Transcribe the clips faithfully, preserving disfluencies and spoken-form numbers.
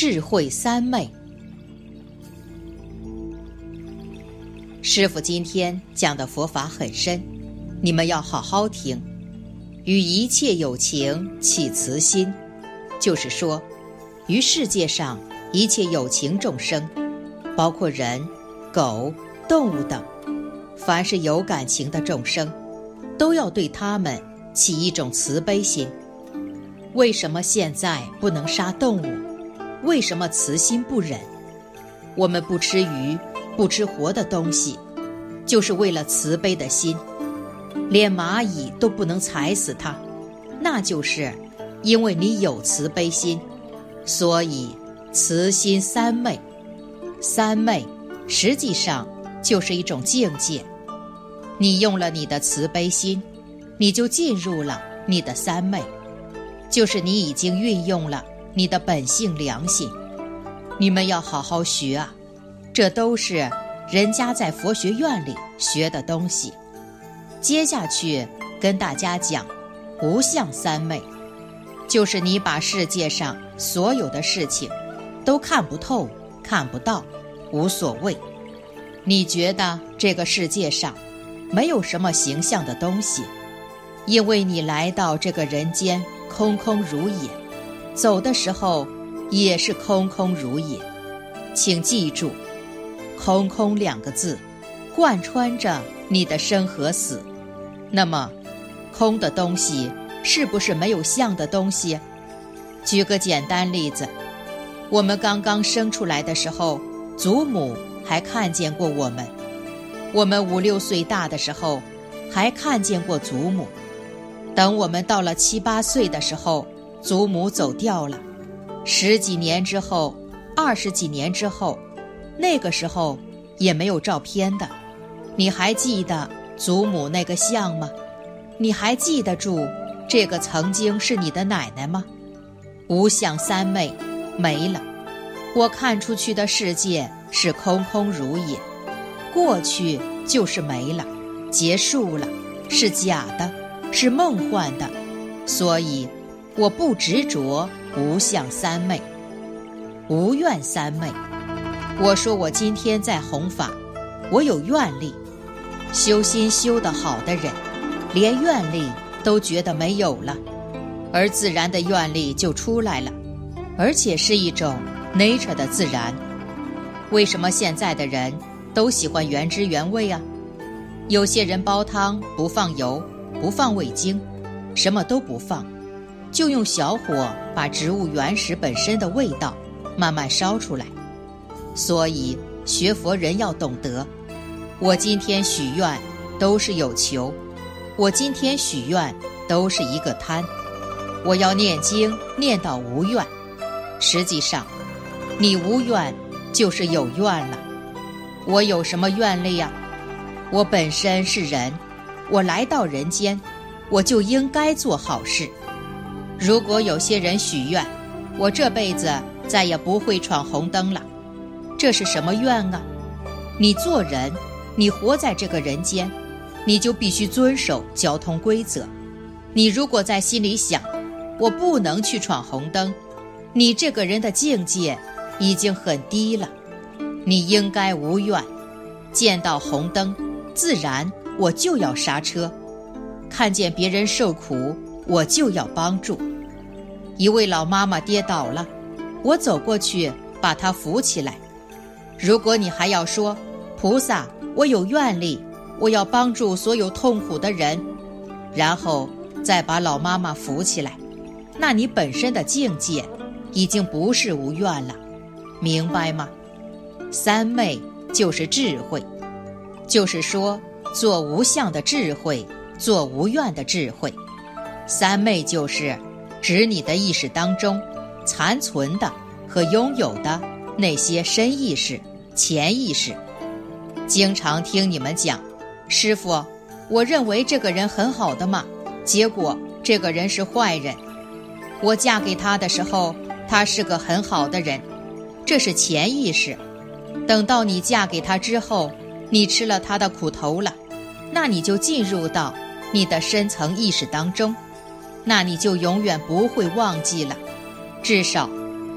智慧三昧。师父今天讲的佛法很深，你们要好好听。与一切有情起慈心，就是说于世界上一切有情众生，包括人、狗、动物等，凡是有感情的众生，都要对他们起一种慈悲心。为什么现在不能杀动物？为什么慈心不忍？我们不吃鱼，不吃活的东西，就是为了慈悲的心。连蚂蚁都不能踩死它，那就是因为你有慈悲心。所以慈心三昧，三昧实际上就是一种境界。你用了你的慈悲心，你就进入了你的三昧，就是你已经运用了你的本性良心。你们要好好学啊，这都是人家在佛学院里学的东西。接下去跟大家讲无相三昧，就是你把世界上所有的事情都看不透看不到，无所谓。你觉得这个世界上没有什么形象的东西，因为你来到这个人间空空如也，走的时候也是空空如也。请记住，空空两个字贯穿着你的生和死。那么空的东西是不是没有相的东西？举个简单例子，我们刚刚生出来的时候，祖母还看见过我们，我们五六岁大的时候还看见过祖母，等我们到了七八岁的时候，祖母走掉了，十几年之后，二十几年之后，那个时候也没有照片的，你还记得祖母那个像吗？你还记得住这个曾经是你的奶奶吗？无相三昧没了，我看出去的世界是空空如也，过去就是没了，结束了，是假的，是梦幻的，所以我不执着无相三昧。无愿三昧，我说我今天在弘法，我有愿力。修心修得好的人，连愿力都觉得没有了，而自然的愿力就出来了，而且是一种 nature 的自然。为什么现在的人都喜欢原汁原味啊？有些人煲汤不放油，不放味精，什么都不放，就用小火把植物原始本身的味道慢慢烧出来。所以学佛人要懂得，我今天许愿都是有求，我今天许愿都是一个贪，我要念经念到无愿。实际上你无愿就是有愿了。我有什么愿力呀？我本身是人，我来到人间，我就应该做好事。如果有些人许愿，我这辈子再也不会闯红灯了，这是什么愿啊？你做人，你活在这个人间，你就必须遵守交通规则。你如果在心里想我不能去闯红灯，你这个人的境界已经很低了。你应该无愿，见到红灯自然我就要刹车，看见别人受苦我就要帮助。一位老妈妈跌倒了，我走过去把她扶起来。如果你还要说菩萨我有愿力，我要帮助所有痛苦的人，然后再把老妈妈扶起来，那你本身的境界已经不是无愿了，明白吗？三昧就是智慧，就是说做无相的智慧，做无愿的智慧。三昧就是指你的意识当中残存的和拥有的那些深意识、潜意识。经常听你们讲，师父，我认为这个人很好的嘛，结果这个人是坏人。我嫁给他的时候，他是个很好的人，这是潜意识。等到你嫁给他之后，你吃了他的苦头了，那你就进入到你的深层意识当中，那你就永远不会忘记了。至少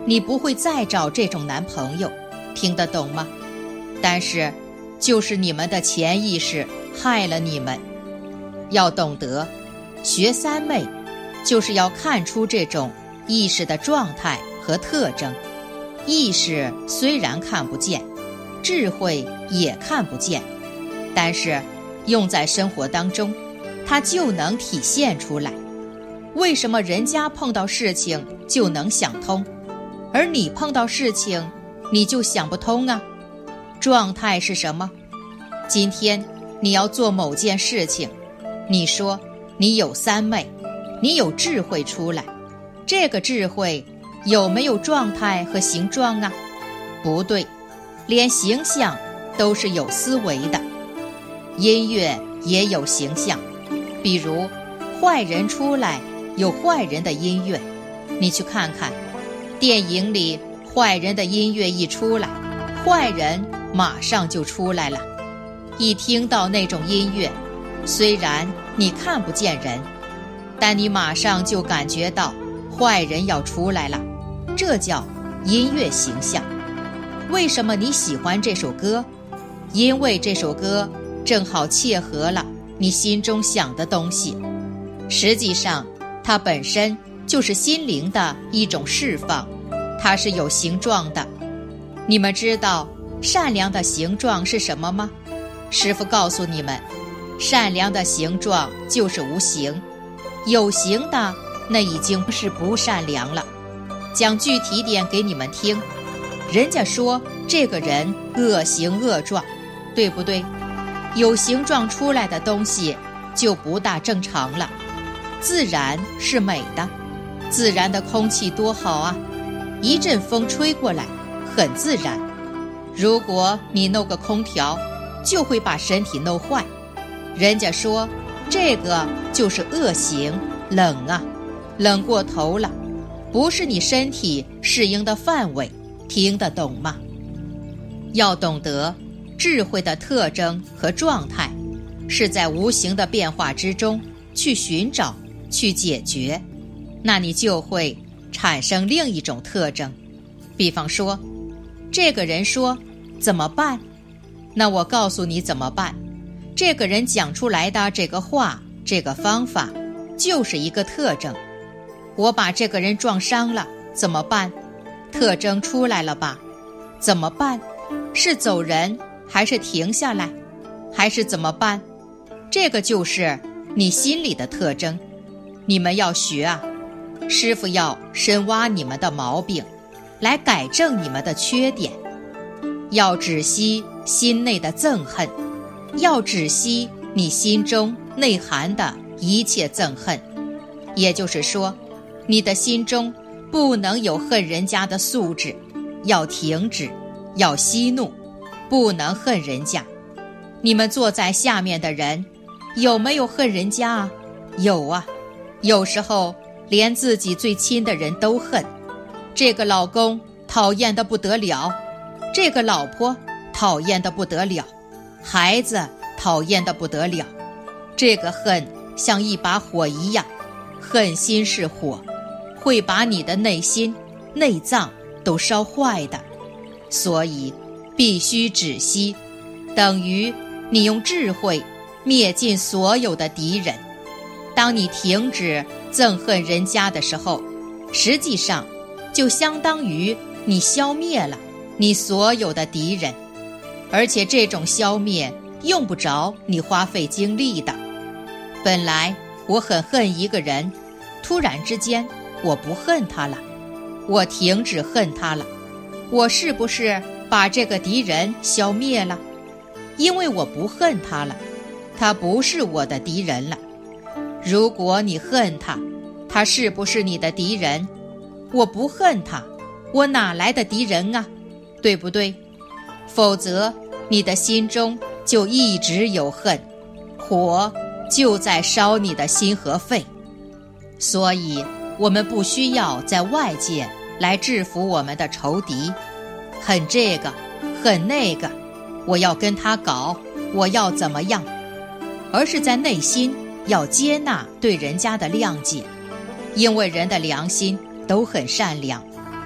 你不会再找这种男朋友，听得懂吗？但是就是你们的潜意识害了你们。要懂得学三昧，就是要看出这种意识的状态和特征。意识虽然看不见，智慧也看不见，但是用在生活当中，它就能体现出来。为什么人家碰到事情就能想通，而你碰到事情你就想不通啊？状态是什么？今天你要做某件事情，你说你有三昧，你有智慧出来，这个智慧有没有状态和形状啊？不对，连形象都是有思维的。音乐也有形象，比如坏人出来有坏人的音乐，你去看看电影里坏人的音乐一出来，坏人马上就出来了。一听到那种音乐，虽然你看不见人，但你马上就感觉到坏人要出来了，这叫音乐形象。为什么你喜欢这首歌？因为这首歌正好切合了你心中想的东西。实际上它本身就是心灵的一种释放，它是有形状的。你们知道善良的形状是什么吗？师父告诉你们，善良的形状就是无形，有形的那已经是不善良了。讲具体点给你们听，人家说这个人恶形恶状，对不对？有形状出来的东西就不大正常了。自然是美的，自然的空气多好啊，一阵风吹过来很自然。如果你弄个空调，就会把身体弄坏。人家说这个就是恶行，冷啊，冷过头了，不是你身体适应的范围，听得懂吗？要懂得智慧的特征和状态，是在无形的变化之中去寻找，去解决，那你就会产生另一种特征。比方说，这个人说怎么办？那我告诉你怎么办。这个人讲出来的这个话，这个方法就是一个特征。我把这个人撞伤了，怎么办？特征出来了吧？怎么办？是走人，还是停下来，还是怎么办？这个就是你心里的特征。你们要学啊，师父要深挖你们的毛病，来改正你们的缺点。要止息心内的憎恨，要止息你心中内含的一切憎恨。也就是说，你的心中不能有恨人家的素质，要停止，要息怒，不能恨人家。你们坐在下面的人，有没有恨人家啊？有啊，有时候连自己最亲的人都恨。这个老公讨厌得不得了，这个老婆讨厌得不得了，孩子讨厌得不得了。这个恨像一把火一样，恨心是火，会把你的内心内脏都烧坏的。所以必须止息，等于你用智慧灭尽所有的敌人。当你停止憎恨人家的时候，实际上就相当于你消灭了你所有的敌人。而且这种消灭用不着你花费精力的。本来我很恨一个人，突然之间我不恨他了，我停止恨他了，我是不是把这个敌人消灭了？因为我不恨他了，他不是我的敌人了。如果你恨他，他是不是你的敌人？我不恨他，我哪来的敌人啊？对不对？否则你的心中就一直有恨，火就在烧你的心和肺。所以我们不需要在外界来制服我们的仇敌，恨这个恨那个，我要跟他搞，我要怎么样，而是在内心要接纳对人家的谅解。因为人的良心都很善良，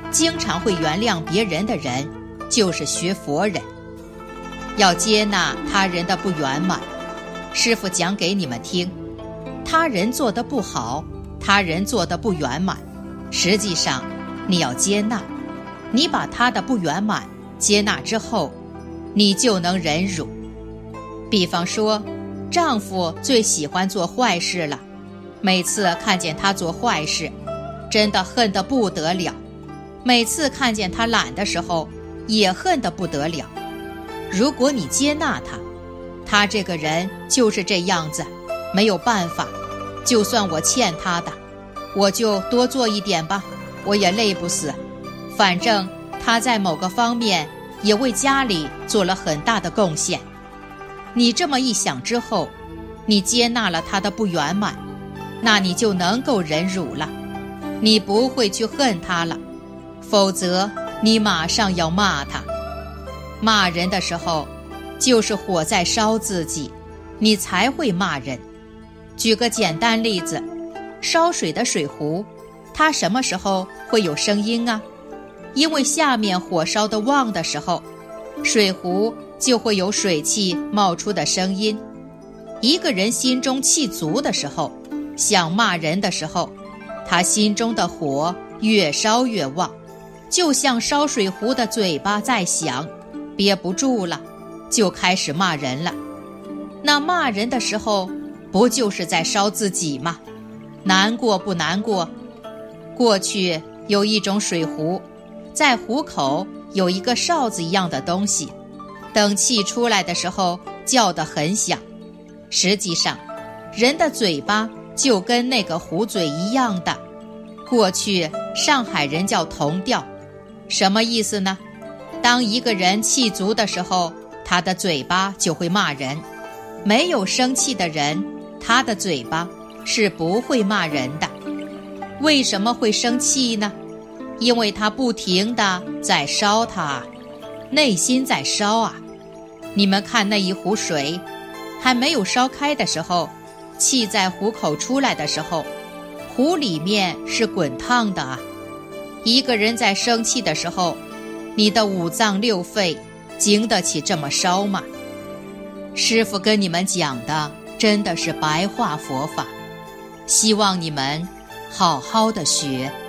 经常会原谅别人的人，就是学佛人。要接纳他人的不圆满。师父讲给你们听，他人做得不好，他人做得不圆满，实际上你要接纳。你把他的不圆满接纳之后，你就能忍辱。比方说，丈夫最喜欢做坏事了，每次看见他做坏事，真的恨得不得了。每次看见他懒的时候，也恨得不得了。如果你接纳他，他这个人就是这样子，没有办法，就算我欠他的，我就多做一点吧，我也累不死。反正他在某个方面也为家里做了很大的贡献。你这么一想之后，你接纳了他的不圆满，那你就能够忍辱了，你不会去恨他了。否则你马上要骂他。骂人的时候，就是火在烧自己，你才会骂人。举个简单例子，烧水的水壶，它什么时候会有声音啊？因为下面火烧得旺的时候，水壶就会有水汽冒出的声音。一个人心中气足的时候，想骂人的时候，他心中的火越烧越旺，就像烧水壶的嘴巴在响，憋不住了，就开始骂人了。那骂人的时候，不就是在烧自己吗？难过不难过？过去有一种水壶，在壶口有一个哨子一样的东西，等气出来的时候叫得很响。实际上，人的嘴巴就跟那个壶嘴一样的。过去上海人叫同调，什么意思呢？当一个人气足的时候，他的嘴巴就会骂人。没有生气的人，他的嘴巴是不会骂人的。为什么会生气呢？因为他不停地在烧它，内心在烧啊。你们看那一壶水，还没有烧开的时候，气在壶口出来的时候，壶里面是滚烫的啊。一个人在生气的时候，你的五脏六肺经得起这么烧吗？师父跟你们讲的真的是白话佛法，希望你们好好的学。